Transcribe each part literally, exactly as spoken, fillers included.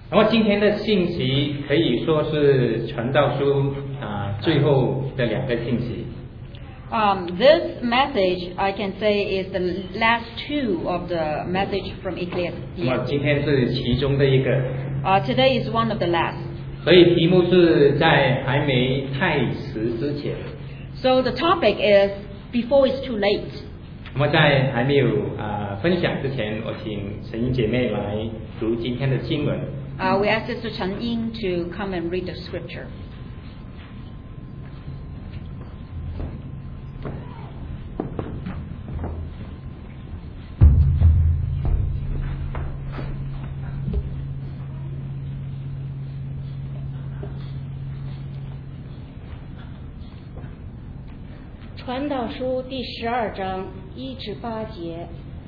那么今天的信息可以说是传道书啊最后的两个信息。 Um, this message, I can say, is the last two of the message from 那么 Ecclesiastes. 今天是其中的一个。 Uh, today is one of the last. 所以题目是在还没太迟之前。 So the topic is before it's too late. 那么在还没有啊、呃、分享之前，我请陈英姐妹来读今天的经文。 Uh, we ask Sister Chen Ying to come and read the scripture. 传道书第十二章一至八节，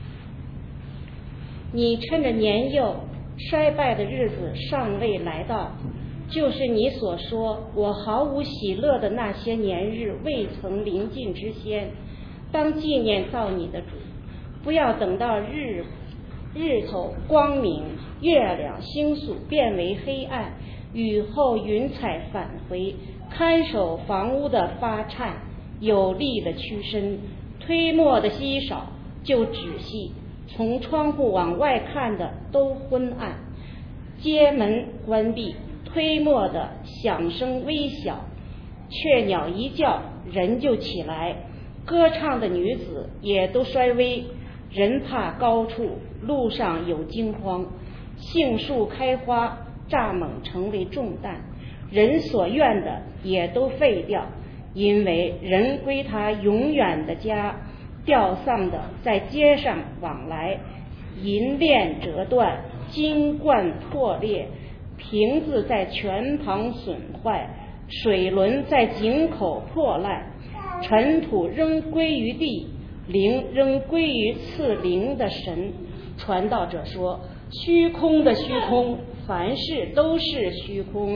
你趁着年幼衰败的日子尚未来到，就是你所说我毫无喜乐的那些年日未曾临近之先，当纪念造你的主，不要等到日日头光明，月亮星宿变为黑暗，雨后云彩返回，看守房屋的发颤，有力的屈伸，推磨的稀少，就仔细，从窗户往外看的都昏暗，街门关闭，推磨的响声微小，雀鸟一叫人就起来，歌唱的女子也都衰微，人怕高处，路上有惊慌，杏树开花，蚱蜢成为重担，人所愿的也都废掉，因为人归他永远的家，吊丧的在街上往来，银链折断，金冠破裂，瓶子在泉旁损坏，水轮在井口破烂，尘土仍归于地，灵仍归于赐灵的神。传道者说，虚空的虚空，凡事都是虚空。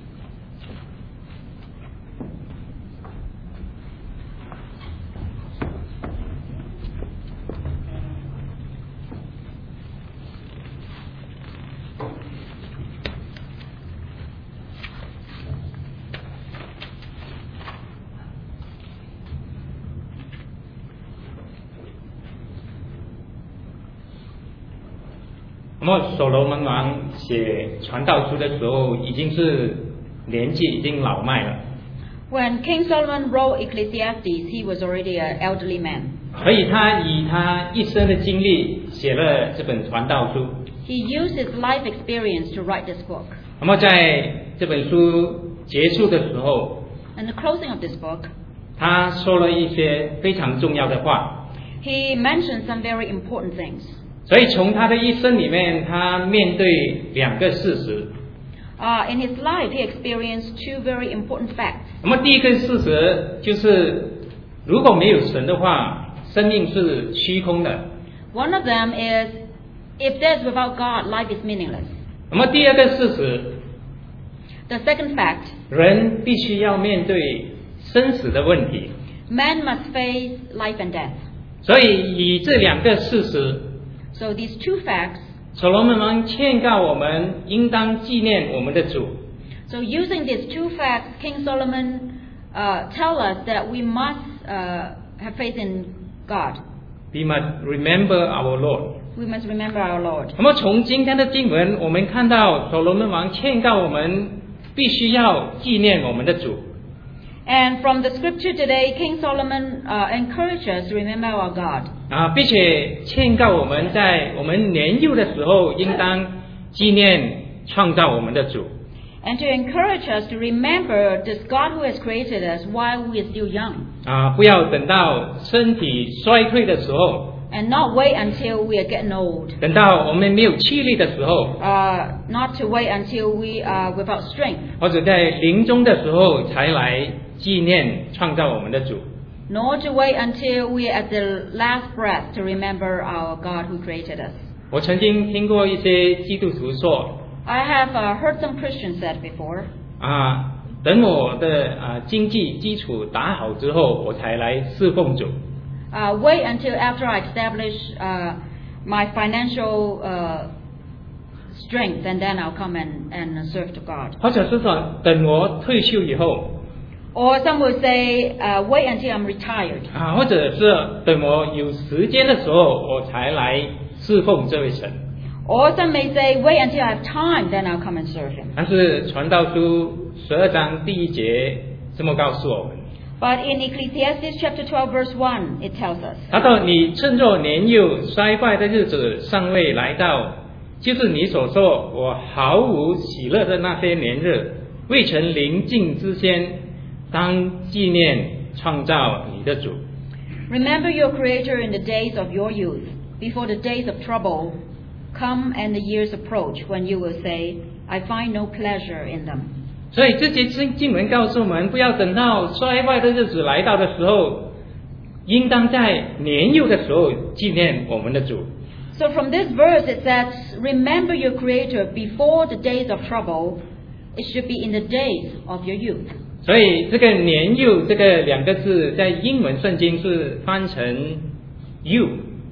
那么所罗门王写传道书的时候，已经是年纪已经老迈了。 When King Solomon wrote Ecclesiastes, he was already an elderly man. 所以他以他一生的经历写了这本传道书。 He used his life experience to write this book. 那么在这本书结束的时候， And the closing of this book, 他说了一些非常重要的话。 he mentioned some very important things. 所以从他的一生里面，他面对两个事实。 Uh, in his life, he experienced two very important facts. 那么第一个事实就是，如果没有神的话，生命是虚空的。 One of them is, if there's without God, life is meaningless. 那么第二个事实， The second fact, 人必须要面对生死的问题。 man must face life and death. 所以以这两个事实， So these two facts, 所罗门王劝告我们应当纪念我们的主。 so using these two facts, King Solomon uh, tell us that we must uh, have faith in God. We must remember our Lord. We must remember our Lord. 那么从今天的经文，我们看到所罗门王劝告我们必须要纪念我们的主。 And from the scripture today, King Solomon uh, encouraged us to remember our God. 啊，并且劝告我们在我们年幼的时候，应当纪念创造我们的主。 And to encourage us to remember this God who has created us while we are still young. 啊，不要等到身体衰退的时候， And not wait until we are getting old. 等到我们没有气力的时候， Uh, not to wait until we are without strength. 或者在临终的时候才来纪念创造我们的主。 Nor to wait until we are at the last breath to remember our God who created us. 我曾经听过一些基督徒说， I have uh, heard some Christians said before, 啊，等我的啊经济基础打好之后，我才来侍奉主。 uh, wait until after I establish uh, my financial uh, strength, and then I'll come and, and serve to God. 或者是说等我退休以后 Or some will say, uh, wait until I'm retired. 啊，或者是等我有时间的时候我才来侍奉这位神。 Or some may say, wait until I have time, then I'll come and serve Him. 但是传道书十二章第一节这么告诉我们， But in Ecclesiastes chapter twelve, verse one, it tells us, 他说：“你趁着年幼衰败的日子尚未来到，就是你所说我毫无喜乐的那些年日，未曾临近之先，当纪念创造你的主。” Remember your Creator in the days of your youth, before the days of trouble come and the years approach, when you will say, I find no pleasure in them. 所以这节经文告诉我们，不要等到衰败的日子来到的时候，应当在年幼的时候纪念我们的主。 So from this verse it says, remember your Creator before the days of trouble. It should be in the days of your youth. 所以这个年幼这个两个字在英文圣经是翻成 you，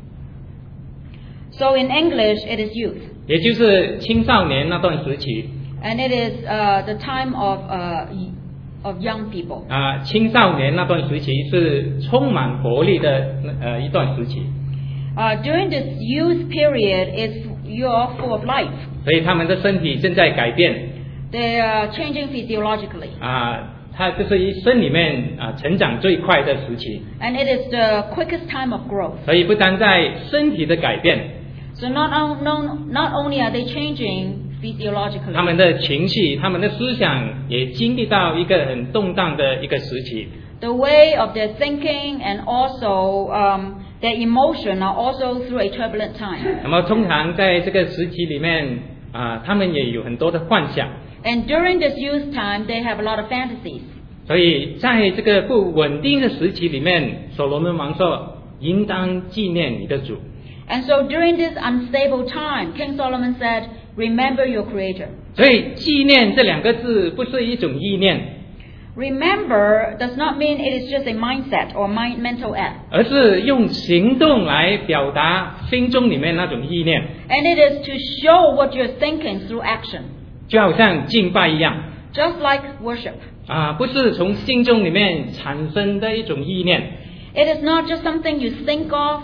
So in English it is youth. 也就是青少年那段时期 And it is uh, the time of, uh, y- of young people. 啊，青少年那段时期是充满活力的呃一段时期， Uh, during this youth period, it's, you're full of life. 所以他们的身体正在改变 They are changing physiologically. 啊，它这是一生里面啊成长最快的时期， And it is the quickest time of growth. 所以不单在身体的改变， So not, on, no, not only are they changing 他 physiologically, 们的情绪、他们的思想也经历到一个很动荡的一个时期。 the way of their thinking and also um, their emotion are also through a turbulent time. 那么通常在这个时期里面啊，他们也有很多的幻想， And during this youth time, they have a lot of fantasies. 所以在这个不稳定的时期里面，所罗门王说：“应当纪念你的主。” And so during this unstable time, King Solomon said, remember your Creator. 所以纪念这两个字不是一种意念， Remember does not mean it is just a mindset or mind, mental act. 而是用行动来表达心中里面那种意念， And it is to show what you're thinking through action, 就好像敬拜一样 just like worship. 啊，不是从心中里面产生的一种意念， It is not just something you think of,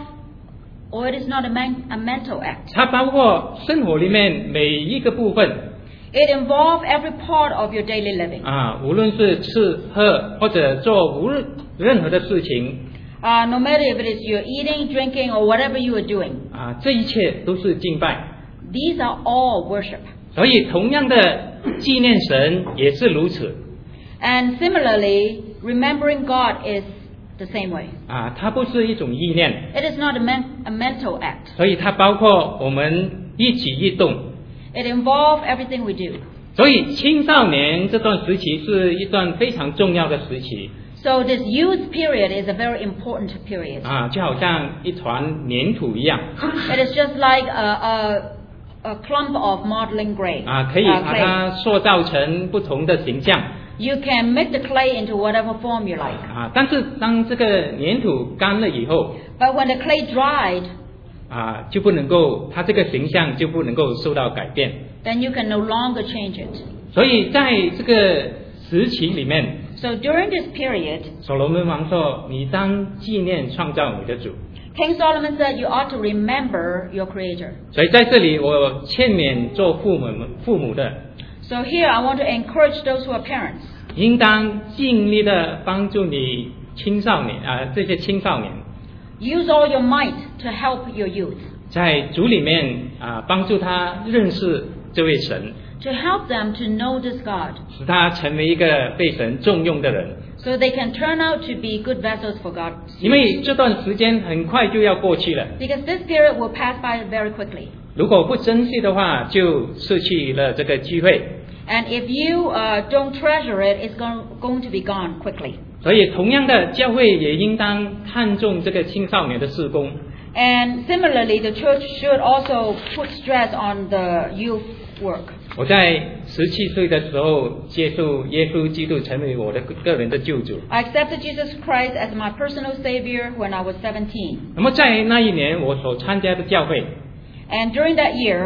or it is not a, man, a mental act. 它包括生活里面每一个部分 It involves every part of your daily living. 啊，无论是吃喝或者做无论任何的事情 Uh, no matter if it is you're eating, drinking, or whatever you are doing. 啊，这一切都是敬拜。 These are all worship. 所以同样的纪念神也是如此 And similarly, remembering God is the same way. 啊，它不是一种意念， It is not a, men- a mental act. 所以它包括我们一举一动。 It involves everything we do. 所以青少年这段时期是一段非常重要的时期 So this youth period is a very important period. 啊，就好像一团粘土一样 It is just like a, a, a clump of modeling clay. 啊，可以 uh, 把 clay. 它塑造成不同的形象 You can make the clay into whatever form you like. 啊。但是当这个粘土干了以后 But when the clay dried, 啊，就不能够，它这个形象就不能够受到改变。 then you can no longer change it. 所以在这个时期里面， So during this period, 所罗门王说：“你当纪念创造你的主。” King Solomon said you ought to remember your Creator. 所以在这里，我劝勉做父母们父母的， So here I want to encourage those who are parents. 应当尽力的帮助你青少年啊，这些青少年 Use all your might to help your youth, 在主里面啊，帮助他认识这位神， to help them to know this God, 使他成为一个被神重用的人。 so they can turn out to be good vessels for God. 因为这段时间很快就要过去了， Because this period will pass by very quickly. 如果不珍惜的话，就失去了这个机会。 And if you uh, don't treasure it, it's going, going to be gone quickly. 所以，同样的，教会也应当看重这个青少年的事工。 And similarly, the church should also put stress on the youth work. 我在十七岁的时候接受耶稣基督成为我的个人的救主。 I accepted Jesus Christ as my personal Savior when I was seventeen. 那么在那一年，我所参加的教会 And during that year,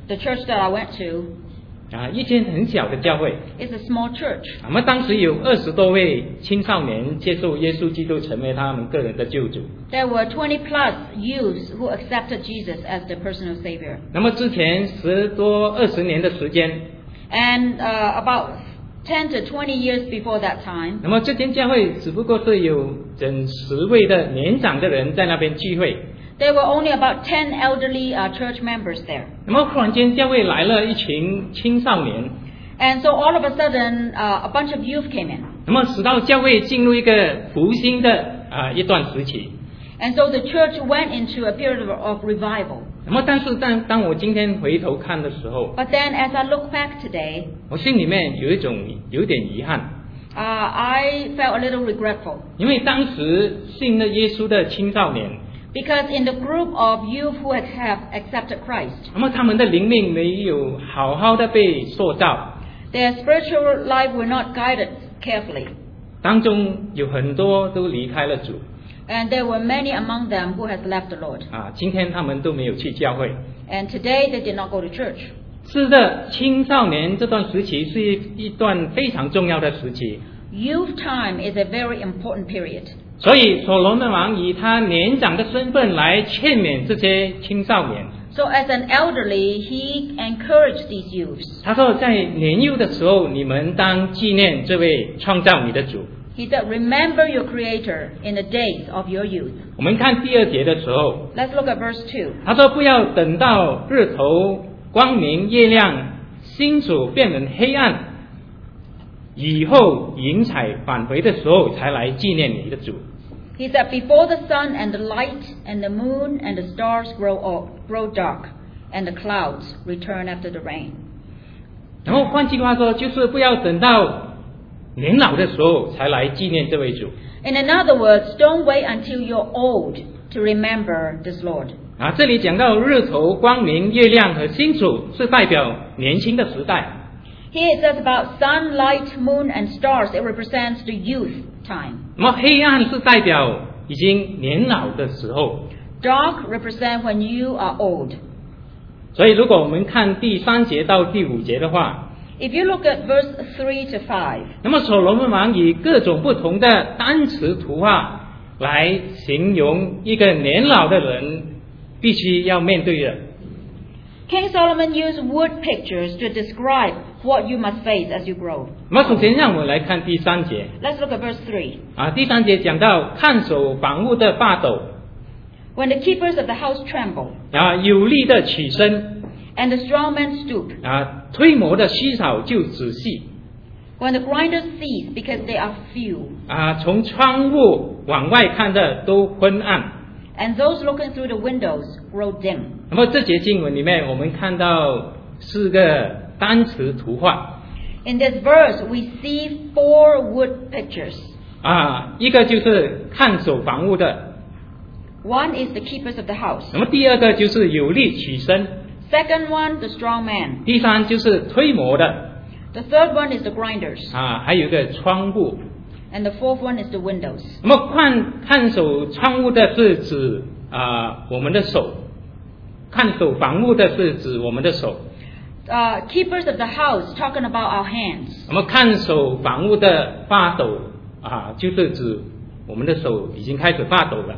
the church that I went to 啊，一间很小的教会。 is a small church. 我们当时有二十多位青少年接受耶稣基督成为他们个人的救主。 There were twenty plus youths who accepted Jesus as their personal savior. 那么之前十多二十年的时间， And uh, about ten to twenty years before that time, 那么这间教会只不过是有整十位的年长的人在那边聚会。 there were only about ten elderly uh, church members there. 那么忽然间教会来了一群青少年， And so all of a sudden, uh, a bunch of youth came in. 那么使到教会进入一个复兴的啊、一段时期。 And so the church went into a period of, of revival. 那么但是当当我今天回头看的时候， But then as I look back today, 我心里面有一种有点遗憾， uh, I felt a little regretful. 因为当时信了耶稣的青少年， Because in the group of youth who had have accepted Christ, 那么他们的灵命没有好好的被塑造， their spiritual life were not guided carefully. 当中有很多都离开了主 And there were many among them who had left the Lord. 啊，今天他们都没有去教会。 And today they did not go to church. 是的，青少年这段时期是一一段非常重要的时期， Youth time is a very important period. 所以所罗门王以他年长的身份来劝勉这些青少年。 So as an elderly, he encouraged these youths. 他说，在年幼的时候，你们当纪念这位创造你的主。 He said, remember your Creator in the days of your youth. 我们看第二节的时候， Let's look at verse two. 他说不要等到日头光明月亮，星宿变成黑暗，以后云彩返回的时候才来纪念你的主。 He said, before the sun and the light and the moon and the stars grow old, grow dark, and the clouds return after the rain. 然后换句话说，就是不要等到年老的时候才来纪念这位主。 In other words, don't wait until you're old to remember this Lord. 啊，这里讲到日头、光明、月亮和星宿是代表年轻的时代。 Here it says about sun, light, moon, and stars. It represents the youth time. 那么黑暗是代表已经年老的时候。 Dark represents when you are old. 所以如果我们看第三节到第五节的话， If you look at verse three to five, 那么所罗门王以各种不同的单词图画来形容一个年老的人必须要面对的。 King Solomon used wood pictures to describe what you must face as you grow. 那么首先让我们来看第三节 Let's look at verse three. 啊，第三节讲到看守房屋的霸斗 When the keepers of the house tremble, 啊，有力的起身 and the strong men stoop, 啊，推磨的稀少就仔细 when the grinders cease because they are few, 啊，从窗户往外看的都昏暗。 and those looking through the windows grow dim. 那么这节经文里面，我们看到四个单词图画 In this verse, we see four wood pictures. 啊，一个就是看守房屋的， One is the keepers of the house. 那么第二个就是有力起身， Second one, the strong man. 第三就是推磨的 The third one is the grinders. 啊，还有一个窗户。 And the fourth one is the windows. 那么看看守窗户的是指啊我们的手，看守房屋的是指我们的手。 Uh, keepers of the house, talking about our hands. 那么看守房屋的发抖啊，就是指我们的手已经开始发抖了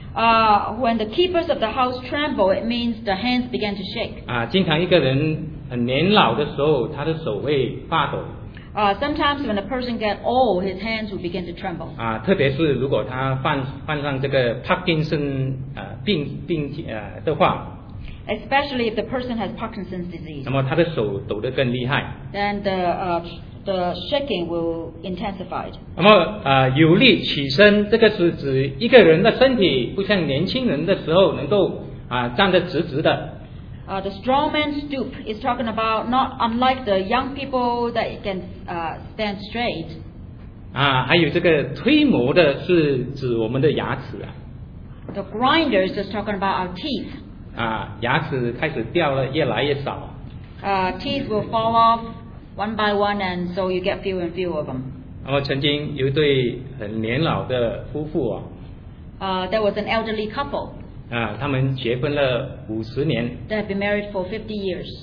Uh, when the keepers of the house tremble, it means the hands begin to shake. 啊。经常一个人很年老的时候，他的手会发抖 Uh, sometimes when a person gets old, his hands will begin to tremble. 啊，特别是如果他患患上这个帕金森啊病病呃的话， Especially if the person has Parkinson's disease. 那么他的手抖得更厉害。 Then the, uh, the shaking will intensify. 那么啊，有力起身，这个是指一个人的身体不像年轻人的时候能够啊站得直直的。 Uh, the strong man stoop is talking about not unlike the young people that can uh, stand straight. 啊，还有这个推磨的是指我们的牙齿啊， The grinders is talking about our teeth. 啊，牙齿开始掉了，越来越少。 Uh, teeth will fall off one by one, and so you get fewer and fewer of them. 那么曾经有一对很年老的夫妇啊， Uh, there was an elderly couple 啊，他们结婚了五十年， that had been married for fifty years.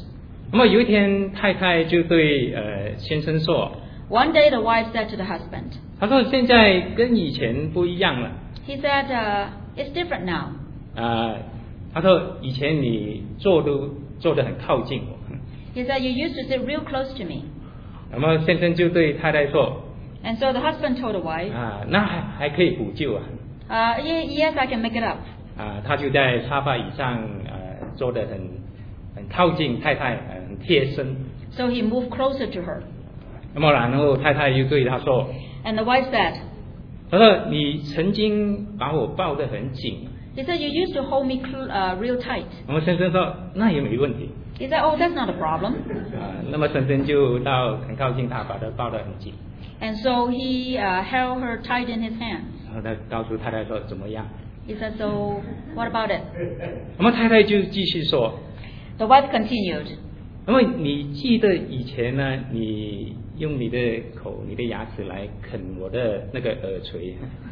那么有一天，太太就对呃先生说 One day the wife said to the husband, 她说现在跟以前不一样了。 he said, uh, it's different now. 啊、她说以前你坐都坐得很靠近我。 He said, you used to sit real close to me. 那么先生就对太太说 And so the husband told the wife, 啊、那还还可以补救啊。 uh, "Ye- yes, I can make it up. 啊、他就在沙发椅上呃坐得很很靠近太太，呃很贴身。 So he moved closer to her. 那么然后太太又对他说， And the wife said, 他说你曾经把我抱得很紧。 he said, you used to hold me cl- uh, real tight. 那么先生说那也没问题。 He said, oh, that's not a problem. 啊、那么先生就到很靠近他，把他抱得很紧。 And so he uh, held her tight in his hands. 然后他告诉太太说怎么样？ He said, so what about it? 那么太太就继续说， The wife continued, 那么你记得以前呢，你用你的口、你的牙齿来啃我的那个耳垂。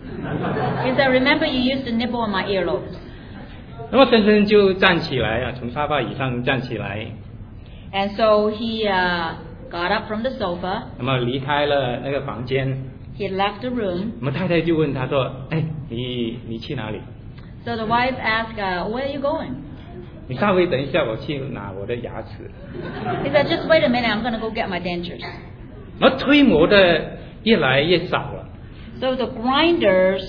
he said, remember you used to nibble on my earlobes. 那么先生就站起来啊，从沙发椅上站起来， And so he uh, got up from the sofa. 那么离开了那个房间。 He left the room. 那么太太就问他说：“哎，你你去哪里？ So the wife asked, uh, where are you going? 你稍微等一下，我去拿我的牙齿。 He said, just wait a minute, I'm going to go get my dentures. ” 而推磨的越来越少了， So the grinders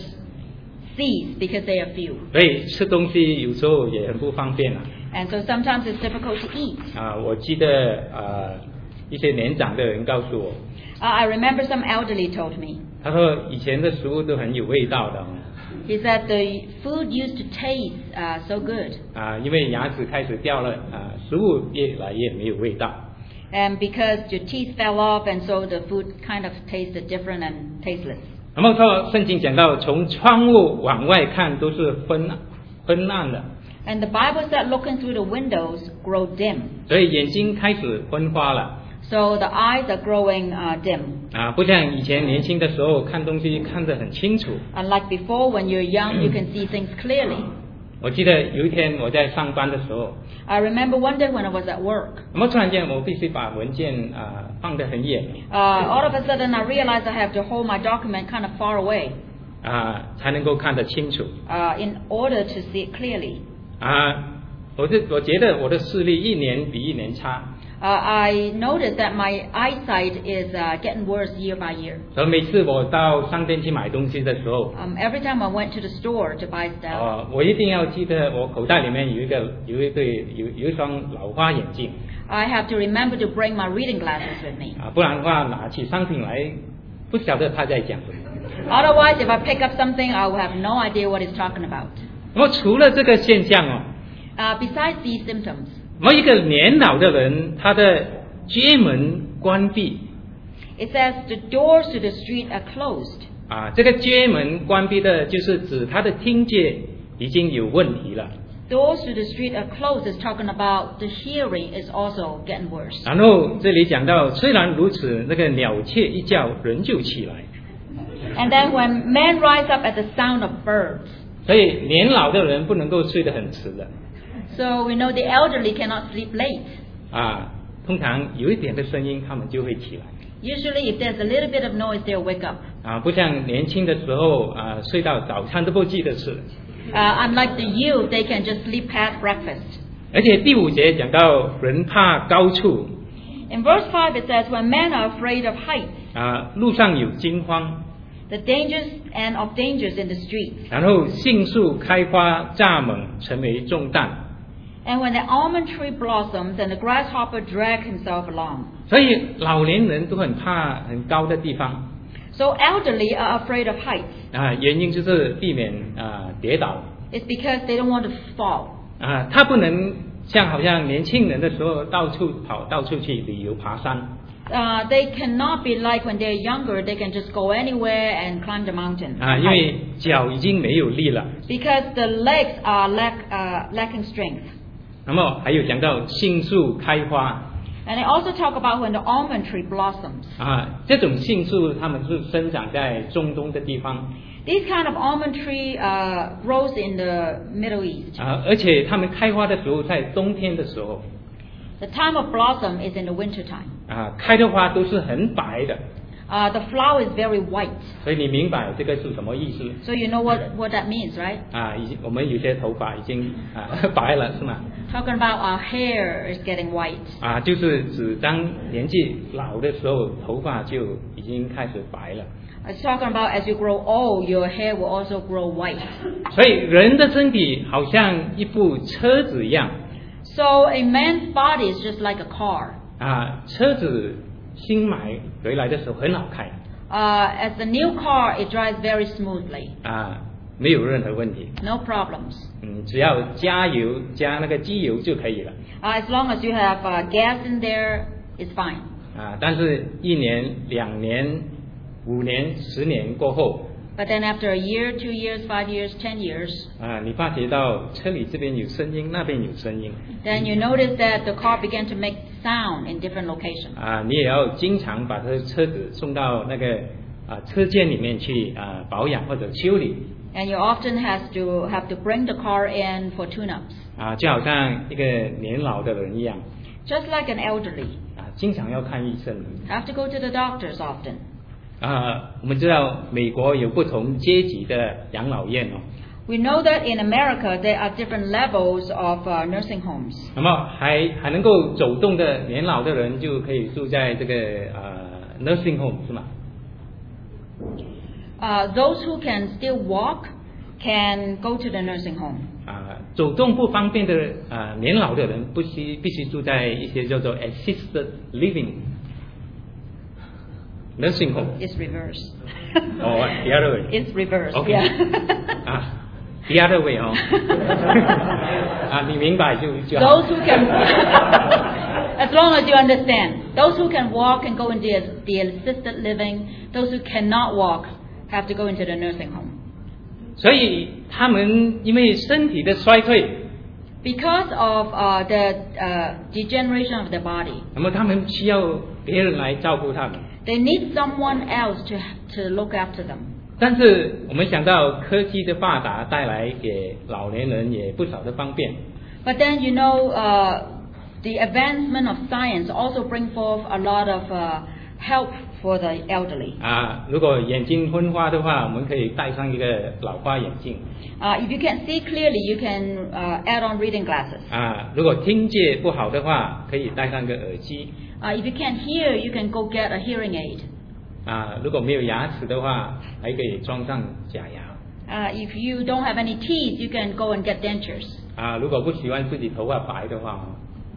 cease because they are few. 所以吃东西有时候也很不方便啊。 And so sometimes it's difficult to eat. 啊，我记得呃一些年长的人告诉我， Uh, I remember some elderly told me. 他说以前的食物都很有味道的哦 He said the food used to taste uh, so good. 啊，因为牙齿开始掉了啊，食物越来越没有味道。 And because your teeth fell off, and so the food kind of tasted different and tasteless. 那么说圣经讲到，从窗户往外看都是昏昏暗的， And the Bible said looking through the windows grow dim. 所以眼睛开始昏花了 So the eyes are growing uh, dim. 啊，不像以前年轻的时候看东西看得很清楚。 Unlike before, when you're young, you can see things clearly. 我记得有一天我在上班的时候， I remember one day when I was at work. 那么突然间我必须把文件啊放得很远 Uh, all of a sudden, I realized I have to hold my document kind of far away 啊，才能够看得清楚 uh, in order to see it clearly. 啊。我就我觉得我的视力一年比一年差， Uh, I noticed that my eyesight is uh, getting worse year by year. 所以每次我到商店去买东西的时候， Um, every time I went to the store to buy stuff, 哦，我一定要记得我口袋里面有一个有一对有有一双老花眼镜 I have to remember to bring my reading glasses with me. 啊，不然的话拿起商品来，不晓得他在讲什么。 Otherwise, if I pick up something, I will have no idea what he's talking about. 那么除了这个现象哦， Uh, besides these symptoms, 那么一个年老的人，他的街门关闭 it says the doors to the street are closed. 啊，这个街门关闭的就是指他的听觉已经有问题了。 Doors to the street are closed is talking about the hearing is also getting worse. 然后这里讲到，虽然如此，那个鸟雀一叫，人就起来。 And then when men rise up at the sound of birds, 所以年老的人不能够睡得很迟的 so we know the elderly cannot sleep late. 啊，通常有一点的声音，他们就会起来 Usually, if there's a little bit of noise, they'll wake up. 啊，不像年轻的时候啊，睡到早餐都不记得吃。 Uh, unlike the youth, they can just sleep past breakfast. 而且第五节讲到人怕高处 In verse five, it says, when men are afraid of heights, 啊，路上有惊慌， the dangers and of dangers in the streets. 然后杏树开花蚱蜢成为重担。 And when the almond tree blossoms and the grasshopper drag himself along. 所以老年人都很怕很高的地方 So elderly are afraid of heights. 啊，原因就是避免啊跌倒 It's because they don't want to fall. 啊，他不能像好像年轻人的时候到处跑到处去旅游爬山 Uh, they cannot be like when they're younger, they can just go anywhere and climb the mountain. 啊，因为脚已经没有力了。 Because the legs are lack, uh, lacking strength. 那么还有讲到杏树开花 And they also talk about when the almond tree blossoms. 啊，这种杏树它们是生长在中东的地方 These kind of almond tree uh, grows in the Middle East. 啊，而且它们开花的时候在冬天的时候 The time of blossom is in the winter time. 啊，开的花都是很白的， Uh, the flower is very white. 所以你明白这个是什么意思 So you know what, what that means, right? 啊？已经我们有些头发已经啊白了是吗？ Talking about our hair is getting white. 啊，就是指当年纪老的时候，头发就已经开始白了。 It's talking about as you grow old, your hair will also grow white. 所以人的身体好像一部车子一样 So a man's body is just like a car. 啊，车子新买回来的时候很好开 Uh, as a new car, it drives very smoothly. 啊，没有任何问题。 No problems. 嗯，只要加油加那个机油就可以了 Uh, as long as you have uh, gas in there, it's fine. 啊。但是，一年、两年、五年、十年过后 But then after a year, two years, five years, ten years, 啊，你发觉到车里这边有声音，那边有声音 then you notice that the car began to make sound in different locations. 啊，你也要经常把这个车子送到那个啊车间里面去啊保养或者修理 And you often has to have to bring the car in for tune-ups, 啊，就好像一个年老的人一样 just like an elderly. 啊，经常要看医生 Have to go to the doctors often. 啊。我们知道美国有不同阶级的养老院哦， We know that in America there are different levels of uh, nursing homes. 那么还还能够走动的年老的人就可以住在这个呃 nursing home 是吗？ Uh, those who can still walk can go to the nursing home. 啊，走动不方便的啊年老的人，不需必须住在一些叫做 assisted living nursing home。 It's reverse. Oh, the other way. It's reverse. Okay. Yeah. 啊 ，the other way 哦。啊，你明白就就好。 Those who can, as long as you understand, those who can walk can go into the, the assisted living. Those who cannot walk have to go into the nursing home. 所以他们因为身体的衰退， Because of uh, the uh, degeneration of the body, 那么他们需要别人来照顾他们。 they need someone else to to look after them. 但是我们想到科技的发达带来给老年人也不少的方便 But then you know uh, the advancement of science also bring forth a lot of uh, help for the elderly. 啊。如果眼睛昏花的话，我们可以戴上一个老花眼镜 Uh, if you can't see clearly, you can uh, add on reading glasses. 啊。如果听觉不好的话，可以戴上个耳机 Uh, if you can't hear, you can go get a hearing aid. 啊。如果没有牙齿的话，还可以装上假牙 Uh, if you don't have any teeth, you can go and get dentures. 啊。如果不喜欢自己头发白的话，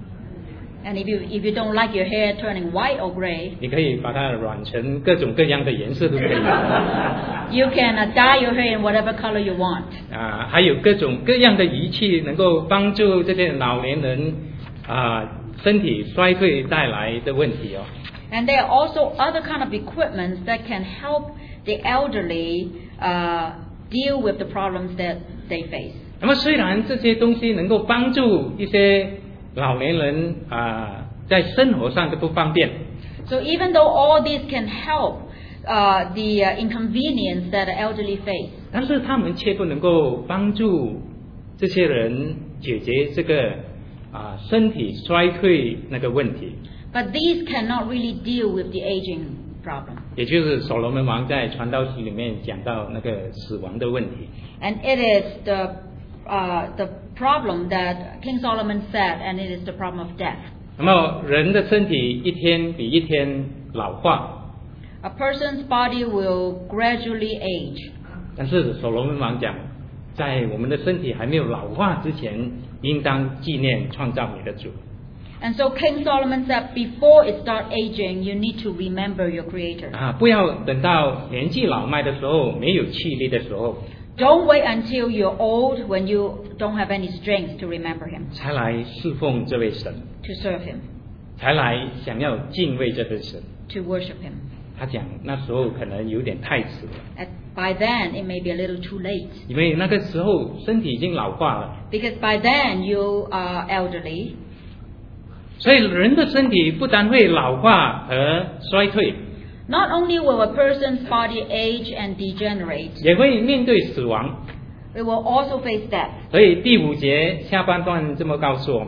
And if you if you don't like your hair turning white or gray, 你可以把它染成各种各样的颜色都可以 you can uh, dye your hair in whatever color you want. 啊。还有各种各样的仪器能够帮助这些老年人啊身体衰退带来的问题哦。 And there are also other kind of equipments that can help the elderly uh, deal with the problems that they face. 那么虽然这些东西能够帮助一些老年人啊在生活上的不方便， So even though all these can help uh, the uh, inconvenience that the elderly face, 但是他们却不能够帮助这些人解决这个啊身体衰退那个问题。 but these cannot really deal with the aging problem. 也就是所罗门王在传道书里面讲到那个死亡的问题 And it is the uh, the problem that King Solomon said, and it is the problem of death. 那么人的身体一天比一天老化， A person's body will gradually age. 但是所罗门王讲，在我们的身体还没有老化之前，应当纪念创造你的主。 And so King Solomon said, before it starts aging, you need to remember your Creator. 啊，不要等到年纪老迈的时候，没有气力的时候， Don't wait until you're old when you don't have any strength to remember Him, 才来侍奉这位神， to serve Him, 才来想要敬畏这位神。 to worship Him. 他讲那时候可能有点太迟了， At, by then, it may be a little too late. 因为那个时候身体已经老化了。 Because by then, you are elderly. 所以人的身体不但会老化和衰退， Not only will a person's body age and degenerate, 也会面对死亡。 it will also face death. 所以第五节下半段这么告诉我们：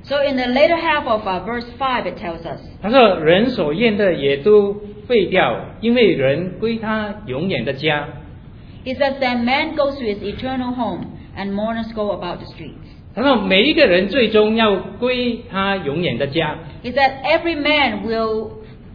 So in the later half of uh, verse five, it tells us, 他说人所愿的也都废掉，因为人归他永远的家。 he says that man goes to his eternal home and mourners go about the streets. 他说每一个人最终要归他永远的家。 He said every man will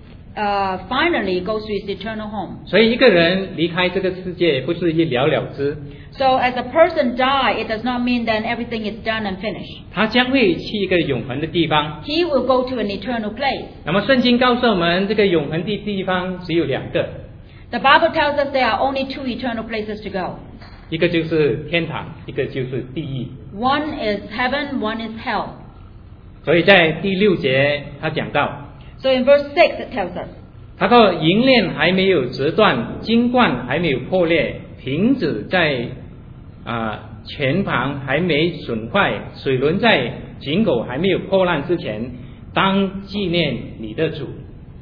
uh, finally go to his eternal home. 所以一个人离开这个世界不是一了了之， So as a person die, it does not mean that everything is done and finished. 他将会去一个永恒的地方。 He will go to an eternal place. 那么圣经告诉我们，这个永恒的地方只有两个， The Bible tells us there are only two eternal places to go. 一个就是天堂，一个就是地狱。 One is heaven, one is hell. 所以在第六节他讲到， So in verse six it tells us, 他说银链还没有折断，金冠还没有破裂，瓶子在啊泉旁还没损坏，水轮在井口还没有破烂之前，当纪念你的主。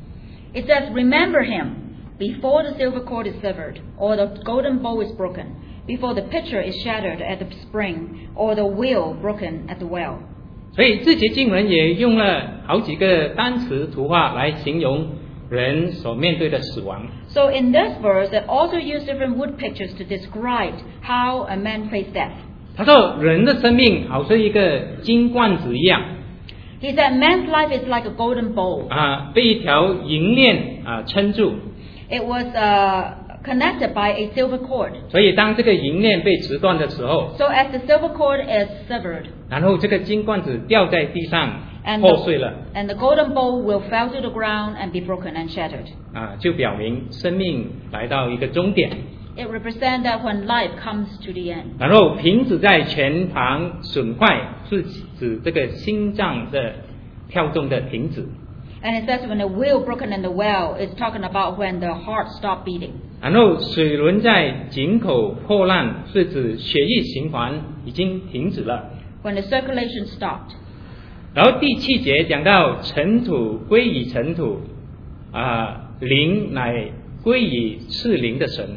it says, remember him before the silver cord is severed, or the golden bowl is broken, before the pitcher is shattered at the spring, or the wheel broken at the well. 所以这节经文也用了好几个单词图画来形容人所面对的死亡。 So in this verse, it also used different wood pictures to describe how a man faced death. 他说人的生命好像一个金冠子一样 He said man's life is like a golden bowl. 啊，被一条银链啊撑住。 It was uh, connected by a silver cord. 所以当这个银链被折断的时候， So as the silver cord is severed, 然后这个金冠子掉在地上 and 破碎 the, 了 and the golden bowl will fall to the ground and be broken and shattered. 啊，就表明生命来到一个终点。 It represents that when life comes to the end. 然后瓶子在泉旁损坏，是指这个心脏的跳动的停止。 And it says when the wheel broken in the well, it's talking about when the heart stopped beating. 然后水轮在井口破烂，是指血液循环已经停止了。 When the circulation stopped. 然后第七节讲到尘土归于尘土，啊，灵乃归于赐灵的神。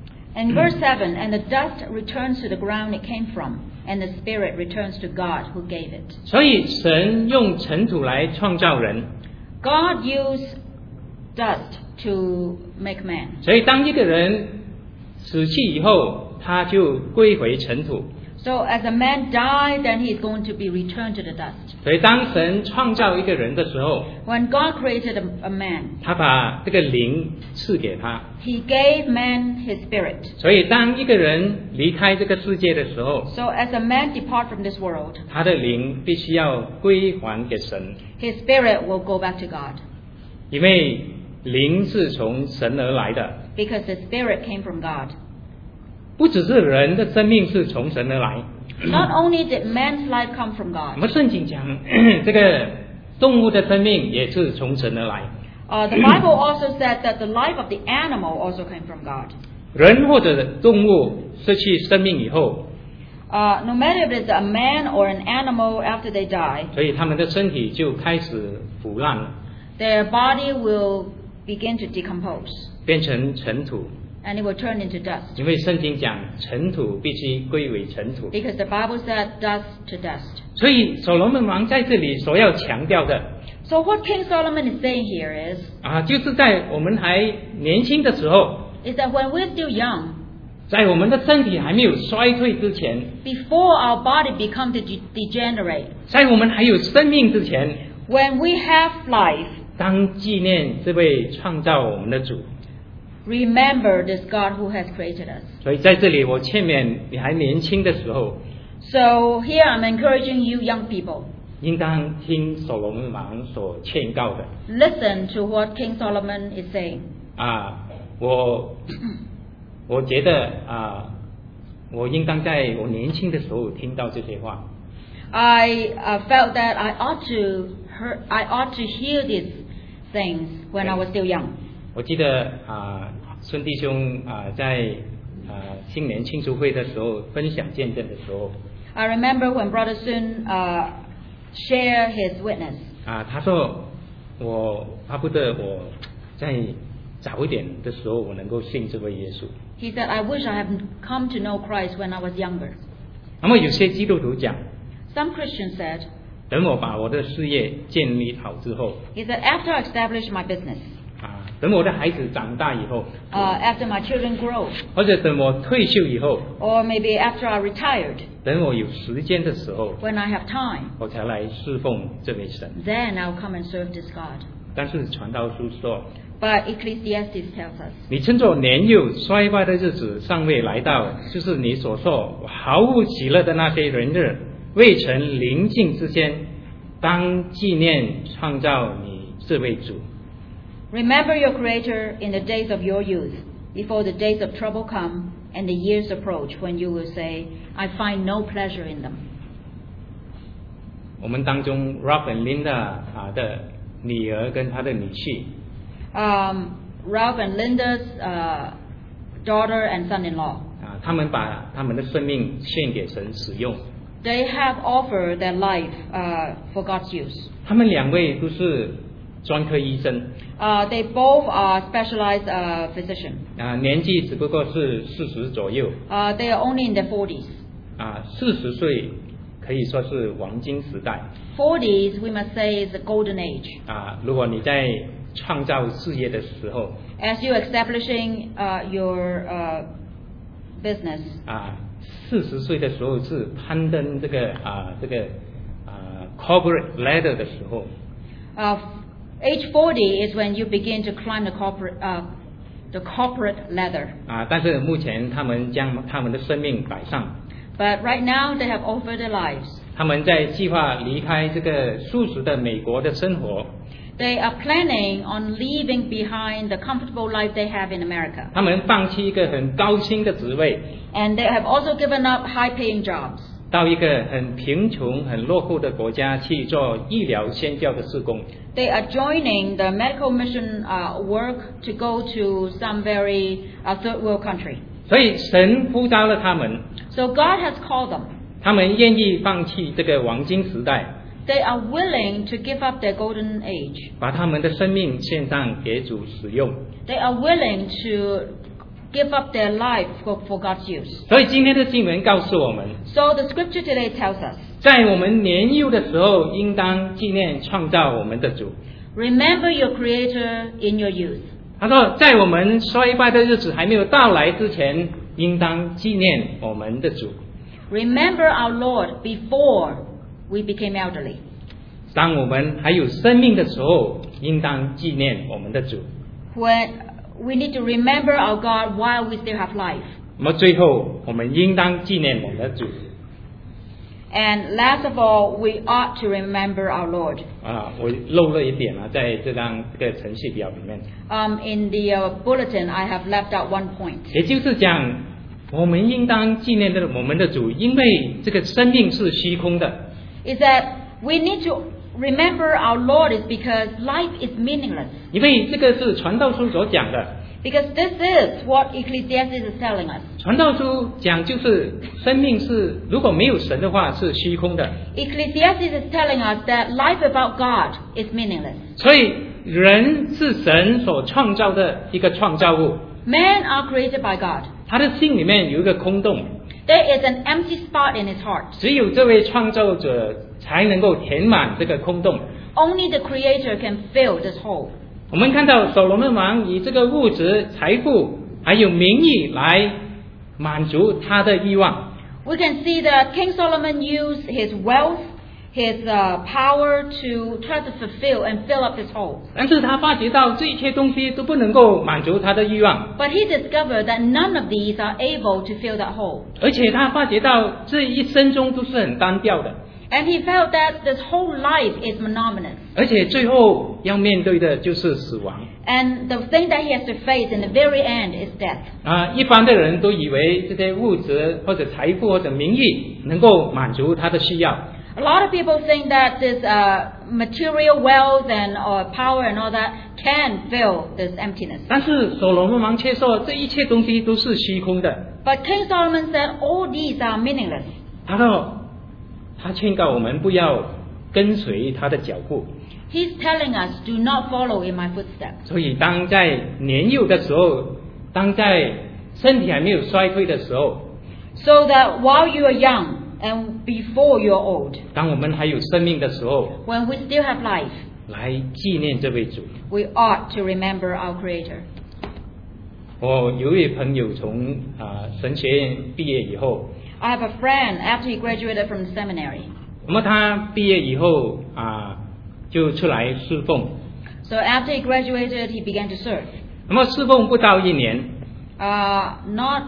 In verse seven, and the dust returns to the ground it came from, and the spirit returns to God who gave it. 所以神用尘土来创造人， God used dust to make man. 所以当一个人死去以后，他就归回尘土。 So as a man died, then he is going to be returned to the dust. 所以当神创造一个人的时候， When God created a, a man, 他把这个灵赐给他。 he gave man his spirit. 所以当一个人离开这个世界的时候， So as a man depart from this world, 他的灵必须要归还给神， his spirit will go back to God. 因为灵是从神而来的。 Because his spirit came from God. 不只是人的生命是从神而来， Not only did man's life come from 我 God, 们圣经讲这个动物的生命也是从神而来。 uh, the Bible also said that the life of the animal also came from God. 人或者动物失去生命以后， Uh, no matter if it's a man or an animal after they die, 所以他们的身体就开始腐烂了， their body will begin to decompose 变成尘土。 and it will turn into dust. 因为圣经讲尘土必须归为尘土， Because the Bible said dust to dust. 所以所罗门王在这里所要强调的 So what King Solomon is saying here is, 啊，就是在我们还年轻的时候， is that when we're still young, 在我们的身体还没有衰退之前， before our body becomes de- degenerate, 在我们还有生命之前， when we have life, 当纪念这位创造我们的主。 remember this God who has created us. 所以在这里，我劝勉你还年轻的时候， So here I'm encouraging you young people, 应当听所罗门王所劝告的 listen to what King Solomon is saying. 啊，我我觉得啊，我应当在我年轻的时候听到这些话。 I uh, felt that I ought to hear, I ought to hear these things when I was still young. 我记得啊，孙弟兄啊，在啊新年庆祝会的时候分享见证的时候， I remember when Brother Sun uh, shared his witness. 啊，他说我巴不得我在早一点的时候我能够信这位耶稣。 He said, I wish I had come to know Christ when I was younger. 那么有些基督徒讲， Some Christians said, 等我把我的事业建立好之后， He said, after I establish my business, 啊，等我的孩子长大以后， uh, after my children grow, 或者等我退休以后， or maybe after I retired, 等我有时间的时候， when I have time, 我才来侍奉这位神。 then I'll come and serve this God. 但是传道书说， But Ecclesiastes tells us, 你趁着年幼衰败的日子尚未来到，就是你所说毫无喜乐的那些人日未曾临近之前，当纪念创造你这位主。 remember your Creator in the days of your youth, before the days of trouble come and the years approach, when you will say, I find no pleasure in them. 我们当中 Ralph and Linda 啊的女儿跟她的女婿， Um, Ralph and Linda's uh, daughter and son-in-law, 啊，他们把他们的生命献给神使用。 they have offered their life uh, for God's use. 他们两位都是专科医生， Uh, they both are specialized uh, physicians. 啊，年纪只不过是四十左右， Uh, they are only in their forties. 啊，四十岁可以说是黄金时代。 forties, we must say, is the golden age. 啊，如果你在创造事业的时候， As you're establishing uh, your uh, business, 啊，四十岁的时候是攀登这个啊这个啊 corporate ladder 的时候， uh, age forty is when you begin to climb the corporate uh, the corporate ladder. 啊，但是目前他们将他们的生命摆上， But right now, they have offered their lives. 他们在计划离开这个舒适的美国的生活， They are planning on leaving behind the comfortable life they have in America. 他们放弃一个很高薪的职位， And they have also given up high-paying jobs. 到一个很贫穷、很落后的国家去做医疗宣教的事工。 They are joining the medical mission uh, work to go to some very uh, third world country. 所以神呼召了他们， So God has called them. 他们愿意放弃这个黄金时代， They are willing to give up their golden age. 把他们的生命献上给主使用。 They are willing to give up their life for, for God's use. 所以今天的经文告诉我们， So the scripture today tells us, 在我们年幼的时候，应当纪念创造我们的主。 remember your Creator in your youth. 他说，在我们衰败的日子还没有到来之前，应当纪念我们的主。 Remember our Lord before we became elderly. 当我们还有生命的时候，应当纪念我们的主。 When we need to remember our God while we still have life. 那么最后，我们应当纪念我们的主。 And last of all, we ought to remember our Lord. 啊，我漏了一点啊，在这张这个程序表里面， Um, in the uh, bulletin, I have left out one point. 也就是讲，我们应当纪念的我们的主，因为这个生命是虚空的。 Is that we need to remember our Lord is because life is meaningless. 因为这个是传道书所讲的， Because this is what Ecclesiastes is telling us. 传道书讲就是生命是如果没有神的话是虚空的， Ecclesiastes is telling us that life without God is meaningless. 所以人是神所创造的一个创造物， Men are created by God. 他的心里面有一个空洞， There is an empty spot in his heart. 只有这位创造者才能够填满这个空洞。 Only the Creator can fill this hole. 我们看到所罗门王以这个物质、财富还有名义来满足他的欲望， We can see that King Solomon used his wealth, his uh, power to try to fulfill and fill up this hole. 但是他发觉到这一切东西都不能够满足他的欲望， But he discovered that none of these are able to fill that hole. 而且他发觉到这一生中都是很单调的， And he felt that this whole life is monotonous. 而且最后要面对的就是死亡。 And the thing that he has to face in the very end is death. 啊，一般的人都以为这些物质或者财富或者名义能够满足他的需要， A lot of people think that this uh, material wealth and uh, power and all that can fill this emptiness. 但是所罗门王却说这一切东西都是虚空的。 But King Solomon said all these are meaningless. 他说，他劝告我们不要跟随他的脚步。 He's telling us, do not follow in my footsteps. 所以当在年幼的时候，当在身体还没有衰退的时候， So that while you are young, And before you're old, 当我们还有生命的时候， when we still have life, 来纪念这位主。 we ought to remember our Creator. 我有一位朋友从啊、神学院毕业以后， I have a friend after he graduated from the seminary. 那么他毕业以后啊、就出来侍奉， So after he graduated, he began to serve. 那么侍奉不到一年 Uh, not,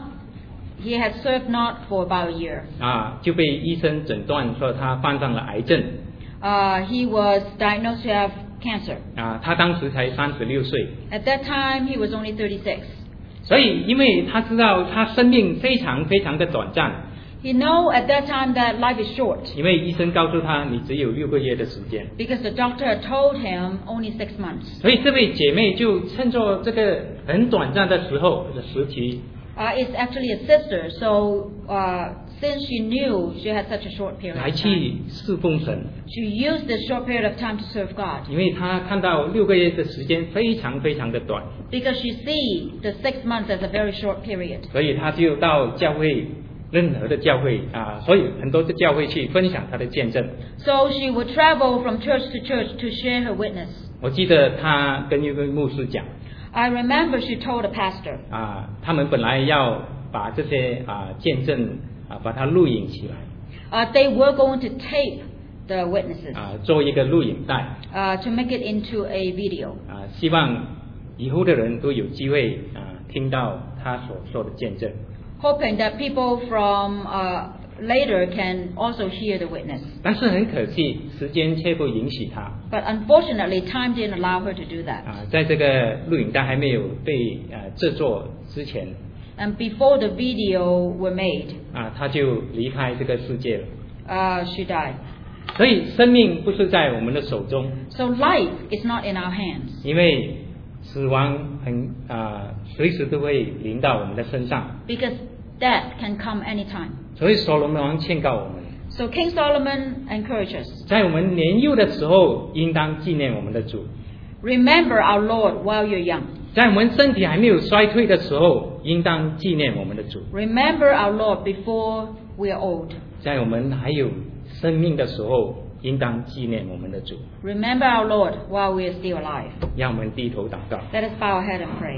he had served not for about a year. 啊、就被医生诊断说他患上了癌症 Uh, he was diagnosed to have cancer. 啊、他当时才三十六岁， At that time, he was only thirty-six. 所以因为他知道他生命非常非常的短暂， He knew at that time that life is short 因为医生告诉他你只有六个月的时间， because the doctor had told him only six months. 所以这位姐妹就趁着这个很短暂的时候的时期， Uh, it's actually a sister, so uh, since she knew she had such a short period 来 of time, 去侍奉神， she used this short period of time to serve God 因为她看到六个月的时间非常非常的短， because she sees the six months as a very short period. 所以她就到教会任何的教会啊，所以很多的教会去分享她的见证。 So she would travel from church to church to share her witness. 我记得她跟一位牧师讲 I remember she told a pastor 啊，他们本来要把这些啊见证啊把它录影起来 uh, they were going to tape the witnesses 啊，做一个录影带 uh, to make it into a video, 啊，希望以后的人都有机会啊听到他所说的见证。 hoping that people from uh, later can also hear the witness. 但是很可惜，时间却不允许他 But unfortunately, time didn't allow her to do that. 啊，在这个录影带还没有被呃制作之前 And before the video were made, 啊，他就离开这个世界了。 uh, she died. 所以生命不是在我们的手中， So life is not in our hands 因为死亡很啊随时都会临到我们的身上。 because death can come anytime. 所以所罗门王劝告我们， So King Solomon encouraged us, 在我们年幼的时候，应当纪念我们的主； remember our Lord while you're young. 在我们身体还没有衰退的时候，应当纪念我们的主； Remember our Lord before we are old. 在我们还有生命的时候，应当纪念我们的主。 Remember our Lord while we are still alive. 让我们低头祷告。 Let us bow our head and pray.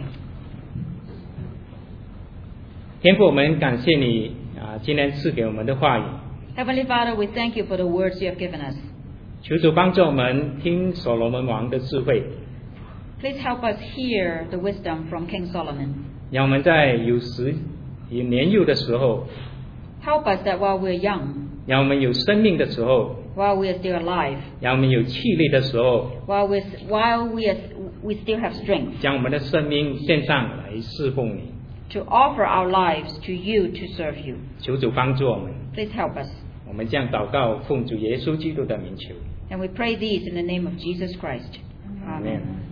天父，我们感谢你啊，今天赐给我们的话语， Heavenly Father, we thank you for the words you have given us. 求主帮助我们听所罗门王的智慧， Please help us hear the wisdom from King Solomon. 让我们在有时有年幼的时候， Help us that while we're young, 让我们有生命的时候， while we are still alive, 让我们有气力的时候， while we while we are, we still have strength, 将我们的生命献上来侍奉你。 to offer our lives to you to serve you. 求主帮助我们， Please help us. 我们这样祷告，奉主耶稣基督的名求。 And we pray these in the name of Jesus Christ. Amen. Amen.